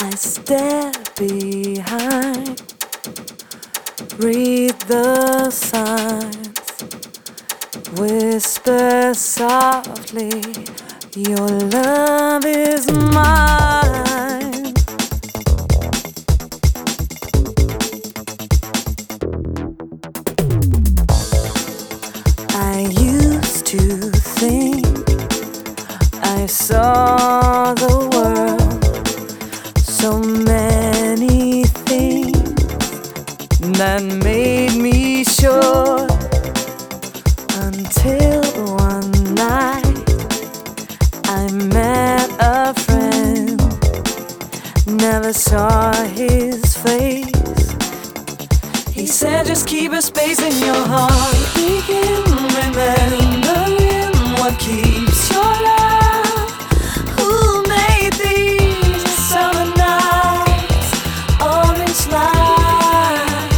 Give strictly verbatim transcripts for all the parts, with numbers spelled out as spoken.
I step behind, read the signs, whisper softly, your love is mine. I used to think I saw the world, so many things that made me sure, until one night I met a friend, never saw his face. He said just keep a space in your heart, begin remembering what keeps your love. Who made these summer nights orange lights?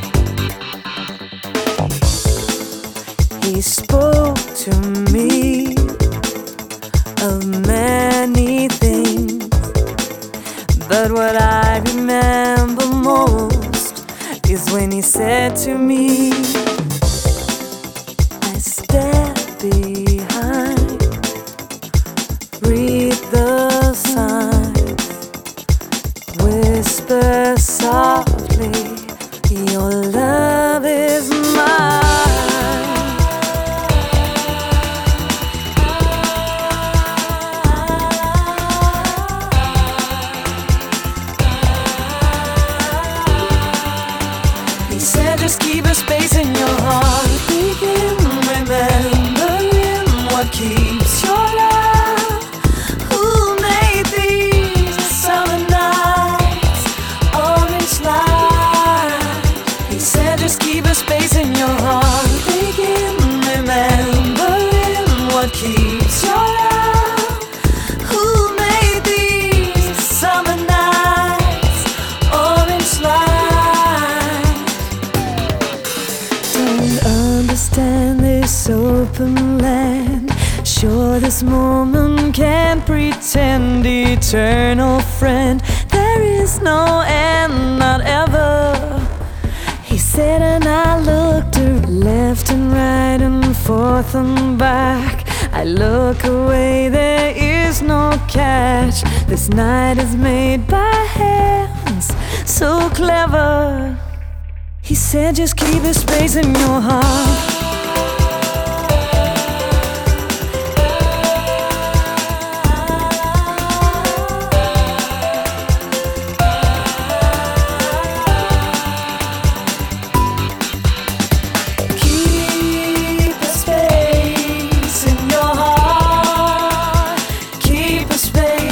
He spoke to me of many things, but what I remember most is when he said to me, I step behind, read the signs, whisper softly, your love is mine. He said just keep a space in your heart, begin remembering what keeps your love. Who made these summer nights orange lights? He said just keep a space in your heart, begin remembering what keeps your love. Who made these summer nights orange lights? Don't understand this open land. Sure, this moment can't pretend. Eternal friend, there is no end, not ever. He said, and I looked her left and right and forth and back. I look away, there is no catch. This night is made by hands so clever. He said just keep a space in your heart. Keep a space in your heart. Keep a space.